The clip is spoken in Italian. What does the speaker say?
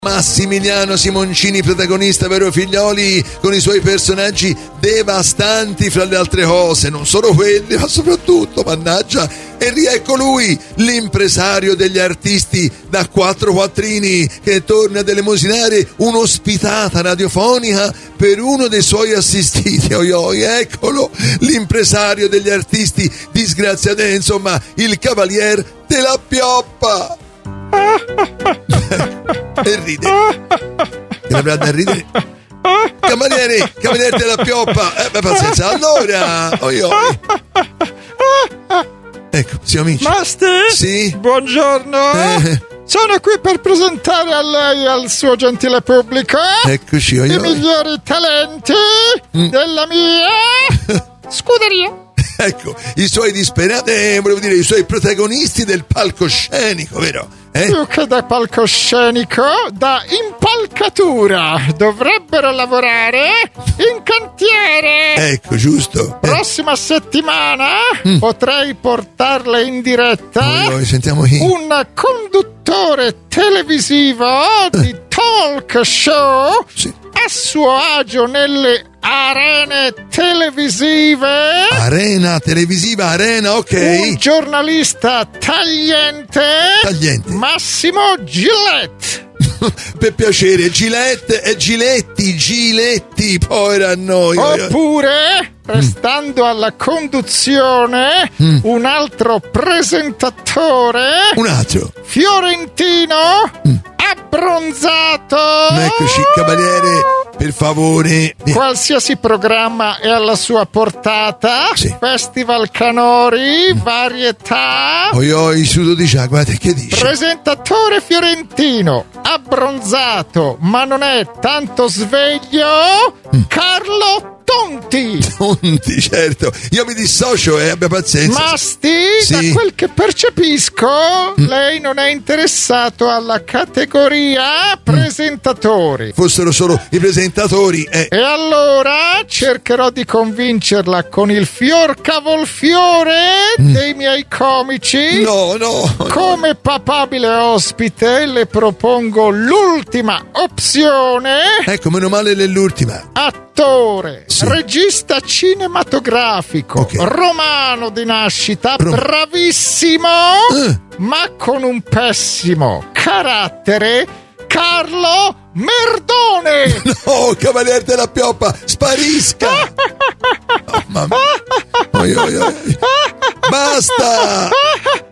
Massimiliano Simoncini, protagonista, vero figlioli, con i suoi personaggi devastanti fra le altre cose, non solo quelli, ma soprattutto, mannaggia, e riecco lui, l'impresario degli artisti da quattro quattrini, che torna ad elemosinare un'ospitata radiofonica per uno dei suoi assistiti. Oi, eccolo, l'impresario degli artisti disgraziati, insomma, il cavalier della Pioppa. E ride. Che avrà da ridere? Cavaliere della Pioppa. Pazienza. Allora, oi. Ecco, siamo amici. Master? Sì? Buongiorno. Sono qui per presentare a lei e al suo gentile pubblico Eccoci, i migliori talenti della mia scuderia. Ecco, i suoi disperati, volevo dire, i suoi protagonisti del palcoscenico, vero? Più che da palcoscenico, da impalcatura. Dovrebbero lavorare in cantiere. Ecco, giusto. Prossima settimana potrei portarle in diretta sentiamo chi. un conduttore televisivo di talk show a suo agio nelle arene televisive. Arena televisiva, ok. Un giornalista tagliente. Massimo Gillette. Per piacere, Gillette e Giletti, poi a noi. Oppure, restando alla conduzione, un altro presentatore. Un altro. Fiorentino. Abbronzato. Eccoci, cavaliere, per favore. Qualsiasi programma è alla sua portata. Festival canori, varietà. Oi, sudo di già, guarda che dice. Presentatore fiorentino, abbronzato, ma non è tanto sveglio. Carlo Tonti, certo. Io mi dissocio e abbia pazienza. Masti, da quel che percepisco, lei non è interessato alla categoria presentatori. Fossero solo i presentatori. E allora cercherò di convincerla con il fior cavolfiore dei miei comici. No. Come papabile ospite le propongo l'ultima opzione. Ecco, meno male l'ultima. Attore, regista cinematografico, romano di nascita, bravissimo, ma con un pessimo carattere, Carlo Merdone. No, cavaliere della Pioppa, sparisca. Oh, mamma. Oi. Basta.